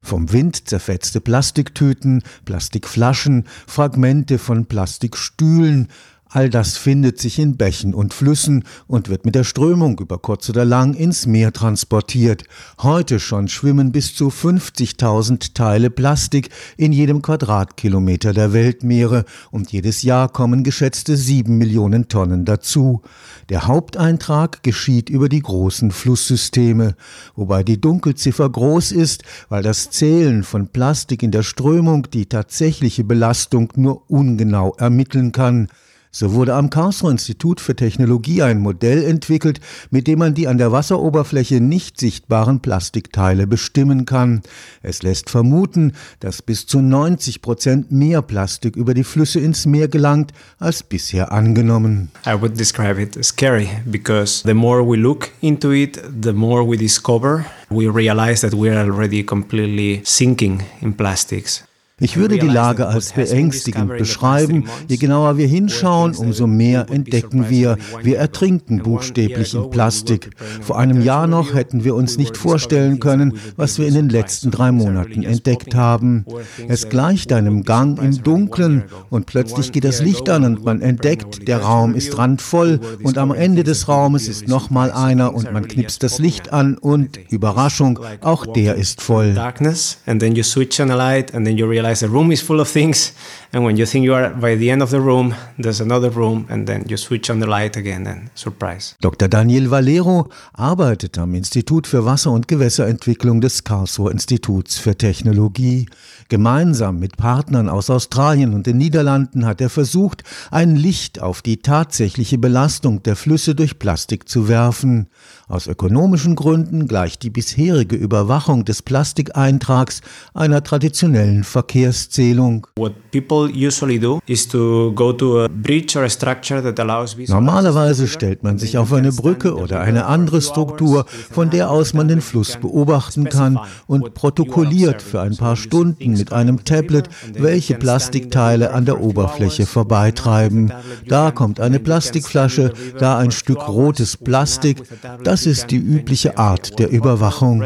Vom Wind zerfetzte Plastiktüten, Plastikflaschen, Fragmente von Plastikstühlen. All das findet sich in Bächen und Flüssen und wird mit der Strömung über kurz oder lang ins Meer transportiert. Heute schon schwimmen bis zu 50.000 Teile Plastik in jedem Quadratkilometer der Weltmeere und jedes Jahr kommen geschätzte 7 Millionen Tonnen dazu. Der Haupteintrag geschieht über die großen Flusssysteme, wobei die Dunkelziffer groß ist, weil das Zählen von Plastik in der Strömung die tatsächliche Belastung nur ungenau ermitteln kann. So wurde am Karlsruher Institut für Technologie ein Modell entwickelt, mit dem man die an der Wasseroberfläche nicht sichtbaren Plastikteile bestimmen kann. Es lässt vermuten, dass bis zu 90% mehr Plastik über die Flüsse ins Meer gelangt, als bisher angenommen. I would describe it as scary because the more we look into it, the more we discover. We realize that we are already completely sinking in plastics. Ich würde die Lage als beängstigend beschreiben. Je genauer wir hinschauen, umso mehr entdecken wir. Wir ertrinken buchstäblich in Plastik. Vor einem Jahr noch hätten wir uns nicht vorstellen können, was wir in den letzten 3 Monaten entdeckt haben. Es gleicht einem Gang im Dunkeln und plötzlich geht das Licht an und man entdeckt, der Raum ist randvoll und am Ende des Raumes ist nochmal einer und man knipst das Licht an und, Überraschung, auch der ist voll. The room is full of things, and when you think you are by the end of the room, there's another room, and then you switch on the light again and surprise. Dr. Daniel Valero arbeitet am Institut für Wasser- und Gewässerentwicklung des Karlsruher Instituts für Technologie. Gemeinsam mit Partnern aus Australien und den Niederlanden hat er versucht, ein Licht auf die tatsächliche Belastung der Flüsse durch Plastik zu werfen. Aus ökonomischen Gründen gleicht die bisherige Überwachung des Plastikeintrags einer traditionellen Verkehrszählung. Normalerweise stellt man sich auf eine Brücke oder eine andere Struktur, von der aus man den Fluss beobachten kann und protokolliert für ein paar Stunden mit einem Tablet, welche Plastikteile an der Oberfläche vorbeitreiben. Da kommt eine Plastikflasche, da ein Stück rotes Plastik. Das ist die übliche Art der Überwachung.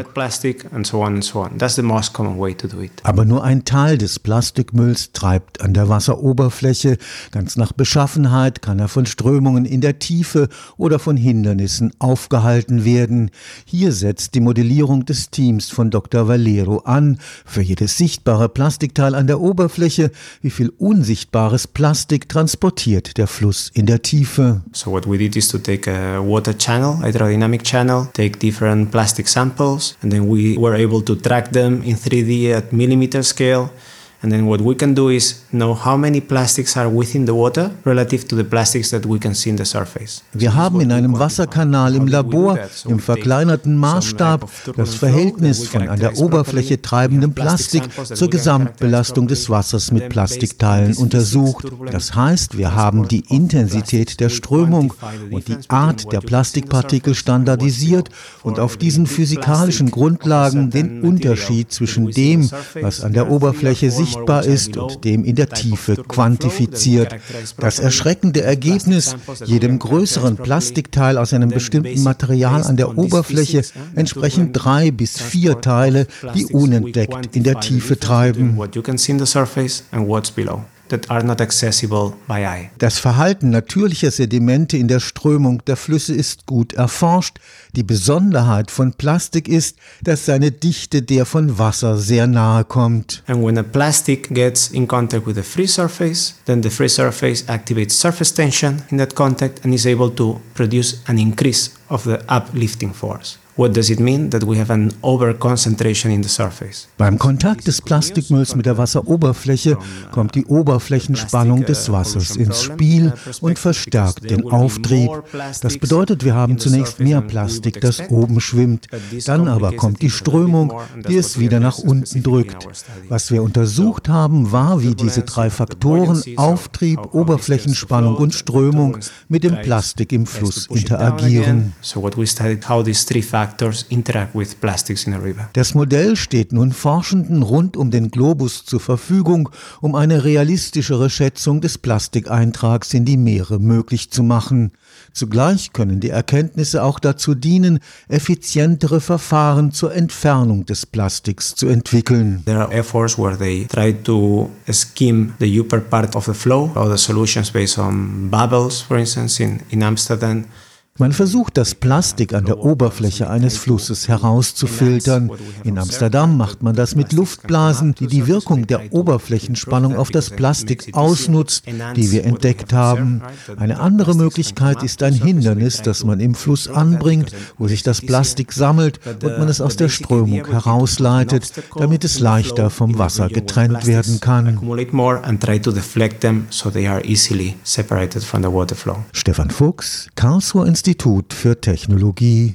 Aber nur ein Teil des Plastikmülls treibt an der Wasseroberfläche. Ganz nach Beschaffenheit kann er von Strömungen in der Tiefe oder von Hindernissen aufgehalten werden. Hier setzt die Modellierung des Teams von Dr. Valero an. Für jedes sichtbare Plastikteil an der Oberfläche, wie viel unsichtbares Plastik transportiert der Fluss in der Tiefe. So what we did is to take a water channel, hydrodynamic channel, take different plastic samples, and then we were able to track them in 3D at millimeter scale. And then what we can do is know how many plastics are within the water relative to the plastics that we can see in the surface. Wir haben in einem Wasserkanal im Labor im verkleinerten Maßstab das Verhältnis von an der Oberfläche treibendem Plastik zur Gesamtbelastung des Wassers mit Plastikteilen untersucht. Das heißt, wir haben die Intensität der Strömung und die Art der Plastikpartikel standardisiert und auf diesen physikalischen Grundlagen den Unterschied zwischen dem, was an der Oberfläche sichtbar ist und dem in der Tiefe quantifiziert. Das erschreckende Ergebnis, jedem größeren Plastikteil aus einem bestimmten Material an der Oberfläche entsprechen 3 bis 4 Teile, die unentdeckt in der Tiefe treiben. That are not accessible by eye. Das Verhalten natürlicher Sedimente in der Strömung der Flüsse ist gut erforscht. Die Besonderheit von Plastik ist, dass seine Dichte der von Wasser sehr nahe kommt. And when a plastic gets in contact with the free surface, then the free surface activates surface tension in that contact and is able to produce an increase of the uplifting force. What does it mean? That we have an overconcentration in the surface. Beim Kontakt des Plastikmülls mit der Wasseroberfläche kommt die Oberflächenspannung des Wassers ins Spiel und verstärkt den Auftrieb. Das bedeutet, wir haben zunächst mehr Plastik, das oben schwimmt. Dann aber kommt die Strömung, die es wieder nach unten drückt. Was wir untersucht haben, war, wie diese 3 Faktoren, Auftrieb, Oberflächenspannung und Strömung, mit dem Plastik im Fluss interagieren. So what we studied how these 3 factors factors interact with plastics in a river. Das Modell steht nun Forschenden rund um den Globus zur Verfügung, um eine realistischere Schätzung des Plastikeintrags in die Meere möglich zu machen. Zugleich können die Erkenntnisse auch dazu dienen, effizientere Verfahren zur Entfernung des Plastiks zu entwickeln. There are efforts where they try to skim the upper part of the flow, or the solutions based on bubbles, for instance, in Amsterdam. Man versucht, das Plastik an der Oberfläche eines Flusses herauszufiltern. In Amsterdam macht man das mit Luftblasen, die die Wirkung der Oberflächenspannung auf das Plastik ausnutzt, die wir entdeckt haben. Eine andere Möglichkeit ist ein Hindernis, das man im Fluss anbringt, wo sich das Plastik sammelt und man es aus der Strömung herausleitet, damit es leichter vom Wasser getrennt werden kann. Stefan Fuchs, Karlsruher Institut für Technologie.